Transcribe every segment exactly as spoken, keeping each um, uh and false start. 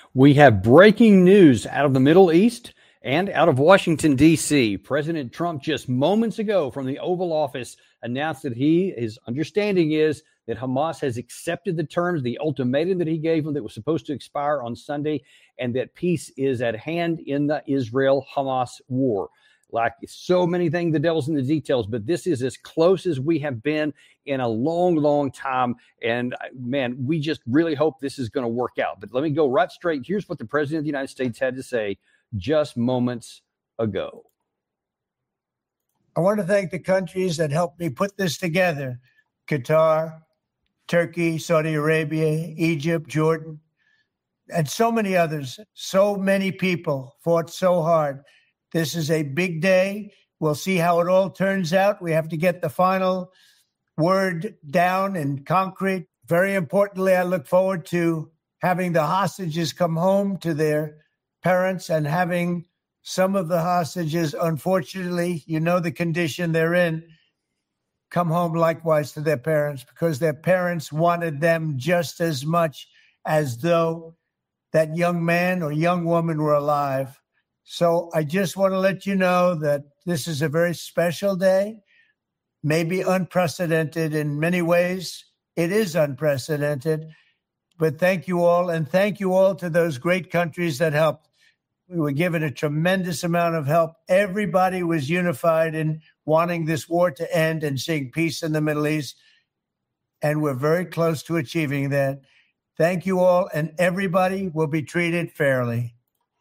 We have breaking news out of the Middle East and out of Washington, D C. President Trump just moments ago from the Oval Office announced that he, his understanding is that Hamas has accepted the terms, the ultimatum that he gave them that was supposed to expire on Sunday, and that peace is at hand in the Israel-Hamas war. Like so many things, the devil's in the details, but this is as close as we have been in a long, long time. And man, we just really hope this is going to work out. But let me go right straight. Here's what the President of the United States had to say just moments ago. I want to thank the countries that helped me put this together. Qatar, Turkey, Saudi Arabia, Egypt, Jordan, and so many others. So many people fought so hard. This is a big day. We'll see how it all turns out. We have to get the final word down in concrete. Very importantly, I look forward to having the hostages come home to their parents and having some of the hostages, unfortunately, you know the condition they're in, come home likewise to their parents because their parents wanted them just as much as though that young man or young woman were alive. So I just want to let you know that this is a very special day, maybe unprecedented in many ways. It is unprecedented, but thank you all. And thank you all to those great countries that helped. We were given a tremendous amount of help. Everybody was unified in wanting this war to end and seeing peace in the Middle East. And we're very close to achieving that. Thank you all. And everybody will be treated fairly.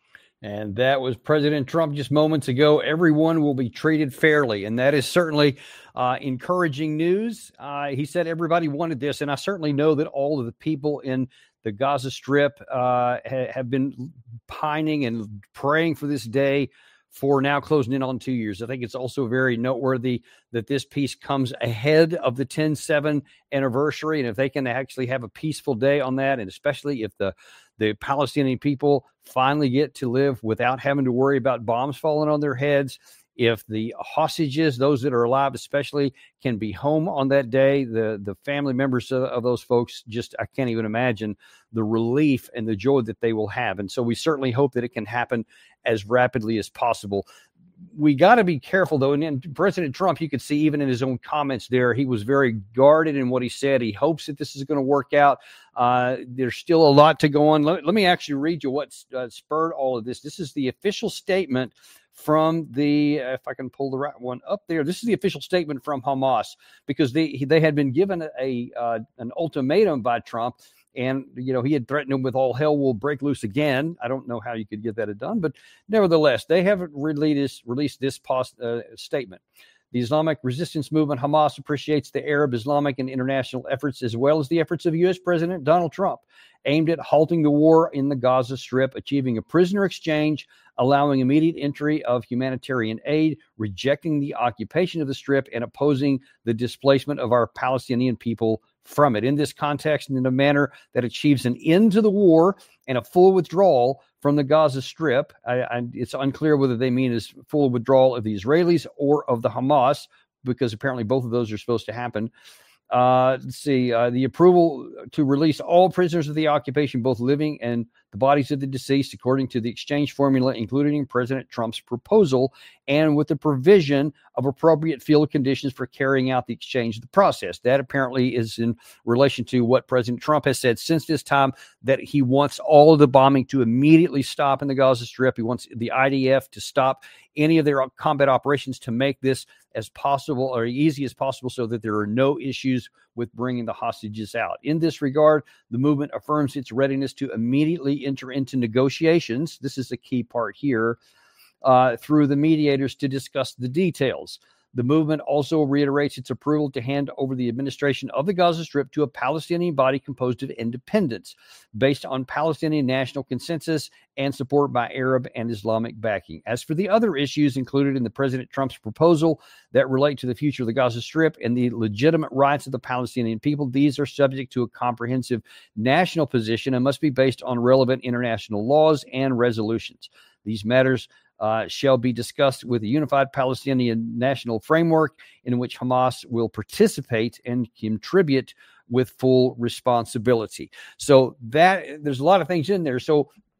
And that was President Trump just moments ago. Everyone will be treated fairly. And that is certainly uh, encouraging news. Uh, he said everybody wanted this. And I certainly know that all of the people in the Gaza Strip uh, ha- have been pining and praying for this day for now closing in on two years. I think it's also very noteworthy that this peace comes ahead of the ten seven anniversary. And if they can actually have a peaceful day on that, and especially if the the Palestinian people finally get to live without having to worry about bombs falling on their heads, if the hostages, those that are alive especially, can be home on that day, the, the family members of, of those folks, just, I can't even imagine the relief and the joy that they will have. And so we certainly hope that it can happen as rapidly as possible. We got to be careful, though. And then President Trump, you could see even in his own comments there, he was very guarded in what he said. He hopes that this is going to work out. Uh, there's still a lot to go on. Let, let me actually read you what uh, spurred all of this. This is the official statement from the, if I can pull the right one up there, this is the official statement from Hamas, because they they had been given a uh, an ultimatum by Trump. And, you know, he had threatened him with all hell will break loose again. I don't know how you could get that done, but nevertheless, they haven't released, released this post, uh, statement. The Islamic Resistance Movement, Hamas, appreciates the Arab, Islamic, and international efforts, as well as the efforts of U S President Donald Trump, aimed at halting the war in the Gaza Strip, achieving a prisoner exchange, allowing immediate entry of humanitarian aid, rejecting the occupation of the Strip, and opposing the displacement of our Palestinian people from it. In this context, and in a manner that achieves an end to the war and a full withdrawal from the Gaza Strip. I, I, it's unclear whether they mean is full withdrawal of the Israelis or of the Hamas, because apparently both of those are supposed to happen. Uh, let's see, uh, the approval to release all prisoners of the occupation, both living and the bodies of the deceased, according to the exchange formula included in President Trump's proposal, and with the provision of appropriate field conditions for carrying out the exchange of the process. That apparently is in relation to what President Trump has said since this time, that he wants all of the bombing to immediately stop in the Gaza Strip. He wants the I D F to stop any of their combat operations to make this as possible or easy as possible so that there are no issues with bringing the hostages out. In this regard, the movement affirms its readiness to immediately enter into negotiations. This is the key part here, uh, through the mediators to discuss the details. The movement also reiterates its approval to hand over the administration of the Gaza Strip to a Palestinian body composed of independents, based on Palestinian national consensus and support by Arab and Islamic backing. As for the other issues included in the President Trump's proposal that relate to the future of the Gaza Strip and the legitimate rights of the Palestinian people, these are subject to a comprehensive national position and must be based on relevant international laws and resolutions. These matters Uh, shall be discussed with a unified Palestinian national framework in which Hamas will participate and contribute with full responsibility. So that there's a lot of things in there. So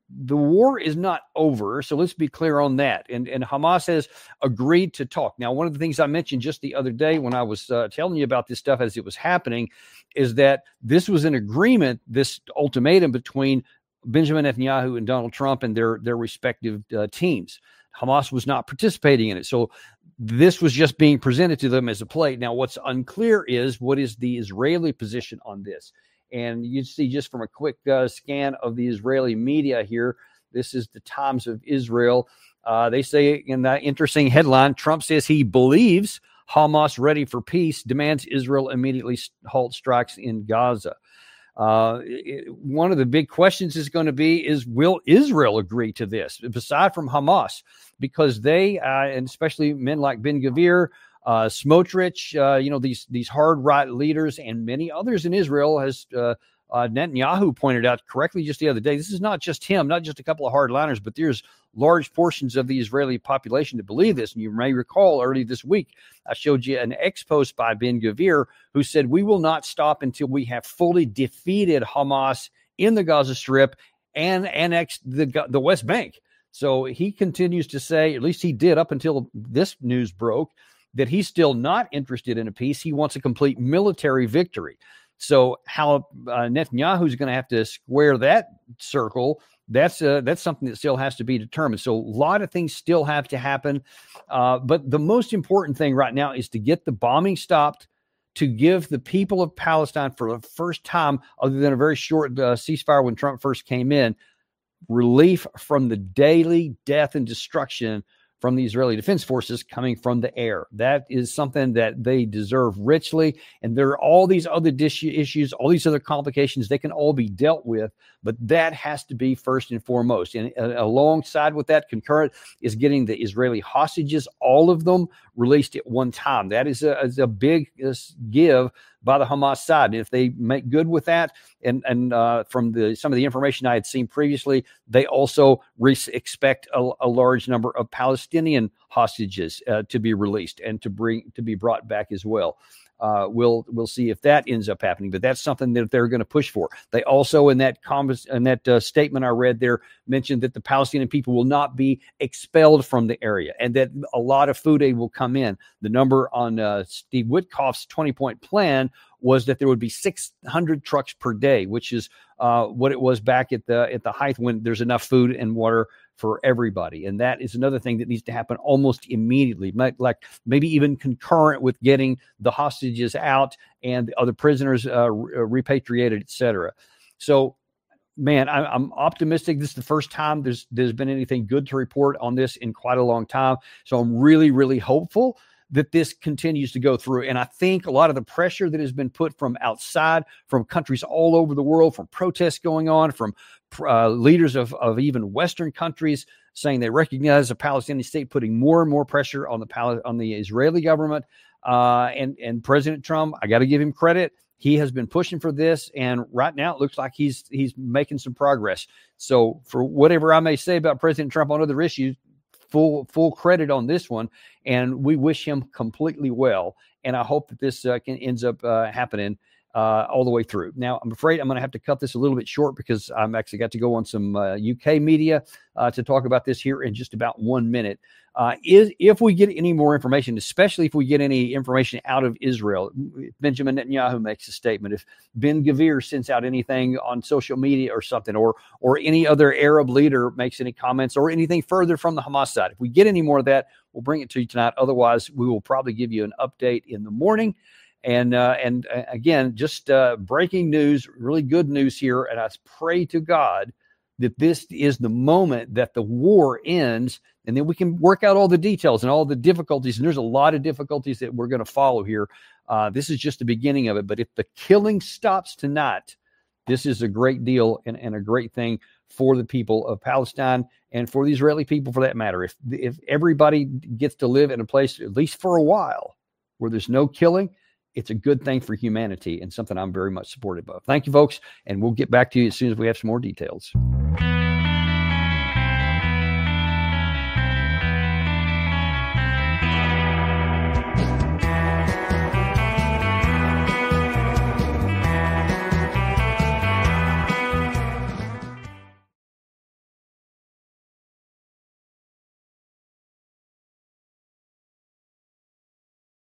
the war is not over. So let's be clear on that. And, and Hamas has agreed to talk. Now, one of the things I mentioned just the other day when I was uh, telling you about this stuff as it was happening is that this was an agreement, this ultimatum between Benjamin Netanyahu and Donald Trump and their, their respective uh, teams. Hamas was not participating in it. So this was just being presented to them as a plate. Now, what's unclear is what is the Israeli position on this? And you see just from a quick uh, scan of the Israeli media here, this is the Times of Israel. Uh, they say in that interesting headline, Trump says he believes Hamas ready for peace, demands Israel immediately halt strikes in Gaza. Uh, it, one of the big questions is going to be is, will Israel agree to this, aside from Hamas? Because they, uh, and especially men like Ben-Gvir, Uh, Smotrich, uh, you know, these these hard right leaders and many others in Israel, as uh, uh, Netanyahu pointed out correctly just the other day, this is not just him, not just a couple of hardliners, but there's large portions of the Israeli population that believe this. And you may recall early this week, I showed you an ex-post by Ben-Gvir who said, we will not stop until we have fully defeated Hamas in the Gaza Strip and annexed the, the West Bank. So he continues to say, at least he did up until this news broke, that he's still not interested in a peace. He wants a complete military victory. So how uh, Netanyahu is going to have to square that circle, that's uh, that's something that still has to be determined. So a lot of things still have to happen. Uh, but the most important thing right now is to get the bombing stopped, to give the people of Palestine, for the first time, other than a very short uh, ceasefire when Trump first came in, relief from the daily death and destruction from the Israeli Defense Forces coming from the air. That is something that they deserve richly. And there are all these other dis- issues, all these other complications, they can all be dealt with, but that has to be first and foremost. And uh, alongside with that, concurrent, is getting the Israeli hostages, all of them, released at one time. That is a, is a big uh, give by the Hamas side. And if they make good with that, and and uh, from the some of the information I had seen previously, they also re- expect a, a large number of Palestinian hostages uh, to be released and to bring to be brought back as well. Uh, we'll we'll see if that ends up happening, but that's something that they're going to push for. They also, in that convers- in that uh, statement I read there, mentioned that the Palestinian people will not be expelled from the area, and that a lot of food aid will come in. The number on uh, Steve Witkoff's twenty-point plan was that there would be six hundred trucks per day, which is uh, what it was back at the at the height when there's enough food and water for everybody. And that is another thing that needs to happen almost immediately, like maybe even concurrent with getting the hostages out and the other prisoners uh, repatriated, et cetera. So, man, I, I'm optimistic. This is the first time there's there's been anything good to report on this in quite a long time. So I'm really, really hopeful that this continues to go through. And I think a lot of the pressure that has been put from outside, from countries all over the world, from protests going on, from uh, leaders of, of even Western countries saying they recognize a Palestinian state, putting more and more pressure on the Pal- on the Israeli government. Uh, and, and President Trump, I got to give him credit. He has been pushing for this, and right now it looks like he's he's making some progress. So for whatever I may say about President Trump on other issues, full full credit on this one, and we wish him completely well. And I hope that this uh, can ends up uh, happening uh, all the way through. Now, I'm afraid I'm going to have to cut this a little bit short because I'm actually got to go on some uh, U K media uh, to talk about this here in just about one minute. Uh, is if we get any more information, especially if we get any information out of Israel, Benjamin Netanyahu makes a statement, if Ben-Gvir sends out anything on social media or something, or or any other Arab leader makes any comments or anything further from the Hamas side, if we get any more of that, we'll bring it to you tonight. Otherwise, we will probably give you an update in the morning. And uh, and uh, again, just uh, breaking news, really good news here. And I pray to God that this is the moment that the war ends, and then we can work out all the details and all the difficulties. And there's a lot of difficulties that we're going to follow here. Uh, this is just the beginning of it. But if the killing stops tonight, this is a great deal and, and a great thing for the people of Palestine and for the Israeli people, for that matter. If if everybody gets to live in a place, at least for a while, where there's no killing, it's a good thing for humanity and something I'm very much supportive of. Thank you, folks, and we'll get back to you as soon as we have some more details.